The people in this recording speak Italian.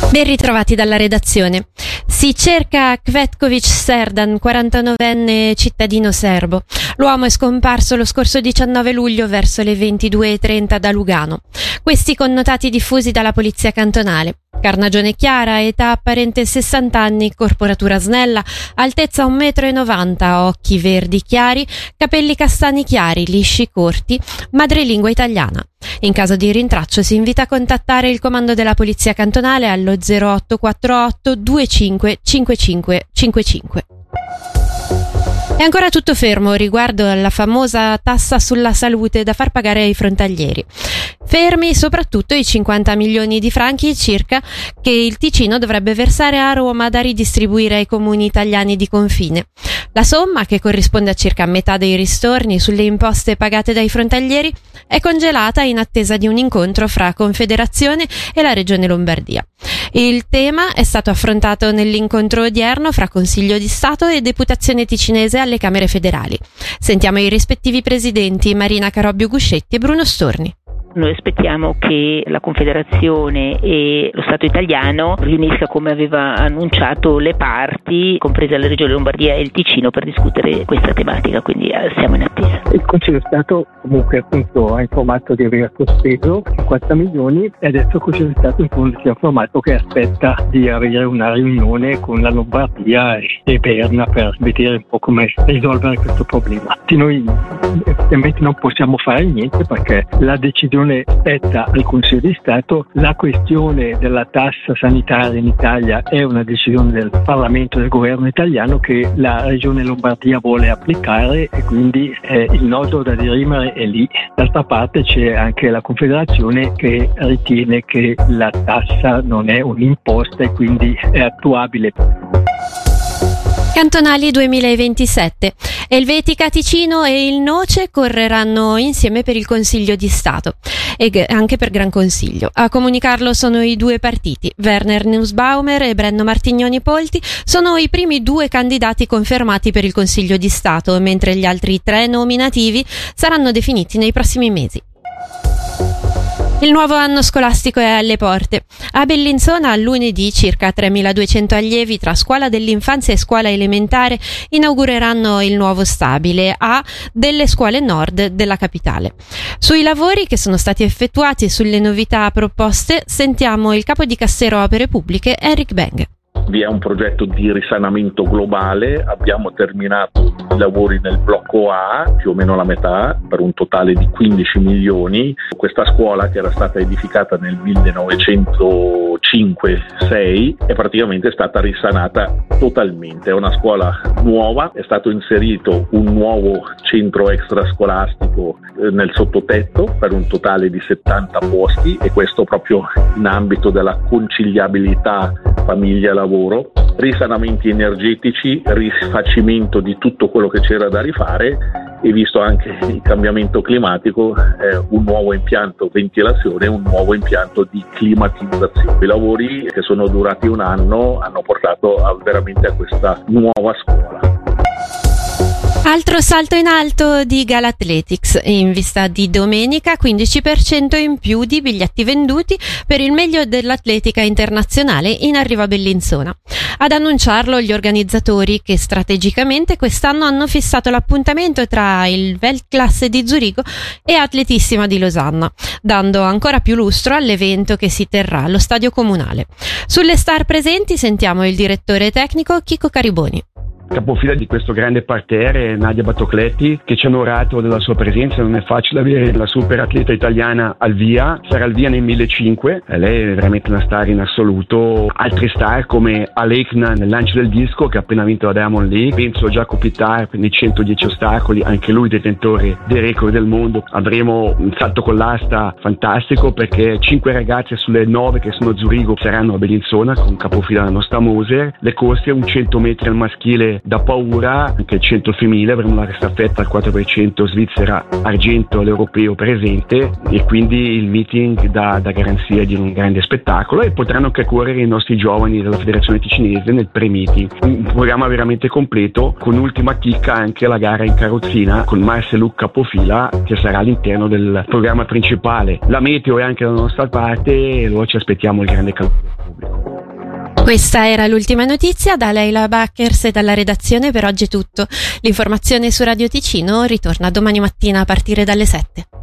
Ben ritrovati dalla redazione. Si cerca Cvetković Serdan, 49enne cittadino serbo. L'uomo è scomparso lo scorso 19 luglio verso le 22:30 da Lugano. Questi connotati diffusi dalla polizia cantonale. Carnagione chiara, età apparente 60 anni, corporatura snella, altezza 1,90 m, occhi verdi chiari, capelli castani chiari, lisci corti, madrelingua italiana. In caso di rintraccio si invita a contattare il comando della polizia cantonale allo 0848 25 55 55. È ancora tutto fermo riguardo alla famosa tassa sulla salute da far pagare ai frontalieri. Fermi soprattutto i 50 milioni di franchi circa che il Ticino dovrebbe versare a Roma da ridistribuire ai comuni italiani di confine. La somma, che corrisponde a circa metà dei ristorni sulle imposte pagate dai frontalieri, è congelata in attesa di un incontro fra Confederazione e la Regione Lombardia. Il tema è stato affrontato nell'incontro odierno fra Consiglio di Stato e Deputazione ticinese alle Camere federali. Sentiamo i rispettivi presidenti Marina Carobbio Guscetti e Bruno Storni. Noi aspettiamo che la Confederazione e lo Stato italiano riunisca, come aveva annunciato, le parti, compresa la Regione Lombardia e il Ticino, per discutere questa tematica, quindi siamo in attesa. Il Consiglio di Stato comunque appunto ha informato di aver sospeso 50 milioni e adesso il Consiglio di Stato in fondo si è informato che aspetta di avere una riunione con la Lombardia e Berna per vedere un po' come risolvere questo problema. Noi effettivamente non possiamo fare niente perché la decisione spetta al Consiglio di Stato. La questione della tassa sanitaria in Italia è una decisione del Parlamento e del governo italiano che la Regione Lombardia vuole applicare e quindi il nodo da dirimere è lì. D'altra parte c'è anche la Confederazione che ritiene che la tassa non è un'imposta e quindi è attuabile. Cantonali 2027. Elvetica, Ticino e il Noce correranno insieme per il Consiglio di Stato e anche per Gran Consiglio. A comunicarlo sono i due partiti. Werner Nussbaumer e Brenno Martignoni Polti sono i primi due candidati confermati per il Consiglio di Stato, mentre gli altri 3 nominativi saranno definiti nei prossimi mesi. Il nuovo anno scolastico è alle porte. A Bellinzona lunedì circa 3.200 allievi tra scuola dell'infanzia e scuola elementare inaugureranno il nuovo stabile A delle scuole nord della capitale. Sui lavori che sono stati effettuati e sulle novità proposte sentiamo il capo di Cassero Opere Pubbliche Eric Beng. Vi è un progetto di risanamento globale, abbiamo terminato i lavori nel blocco A, più o meno la metà, per un totale di 15 milioni. Questa scuola, che era stata edificata nel 1905-6, è praticamente stata risanata totalmente. È una scuola nuova, è stato inserito un nuovo centro extrascolastico nel sottotetto per un totale di 70 posti, e questo proprio in ambito della conciliabilità famiglia-lavoro. Risanamenti energetici, rifacimento di tutto quello che c'era da rifare, e visto anche il cambiamento climatico, un nuovo impianto ventilazione, un nuovo impianto di climatizzazione. I lavori, che sono durati un anno, hanno portato veramente a questa nuova scuola. Altro salto in alto di Galathletics. In vista di domenica, 15% in più di biglietti venduti per il meglio dell'atletica internazionale in arrivo a Bellinzona. Ad annunciarlo gli organizzatori, che strategicamente quest'anno hanno fissato l'appuntamento tra il Weltklasse di Zurigo e Atletissima di Losanna, dando ancora più lustro all'evento che si terrà allo stadio comunale. Sulle star presenti sentiamo il direttore tecnico Chico Cariboni. Capofila di questo grande parterre è Nadia Battocletti, che ci ha onorato della sua presenza. Non è facile avere la super atleta italiana al via, sarà al via nel 1500, lei è veramente una star in assoluto. Altre star come Alekna nel lancio del disco, che ha appena vinto la Diamond League, penso Jacopo Pittar nei 110 ostacoli, anche lui detentore dei record del mondo. Avremo un salto con l'asta fantastico, perché 5 ragazze sulle 9 che sono a Zurigo saranno a Bellinzona con capofila la nostra Moser. Le corse, un 100 metri al maschile da paura, anche il 100 femminile, avremo la staffetta al 4% Svizzera argento all'europeo presente, e quindi il meeting dà garanzia di un grande spettacolo, e potranno anche correre i nostri giovani della federazione ticinese nel pre-meeting. Un programma veramente completo, con ultima chicca anche la gara in carrozzina con Marceluk capofila, che sarà all'interno del programma principale. La meteo è anche dalla nostra parte, e allora ci aspettiamo il grande calore del pubblico. Questa era l'ultima notizia. Da Leila Backers e dalla redazione per oggi è tutto. L'informazione su Radio Ticino ritorna domani mattina a partire dalle 7.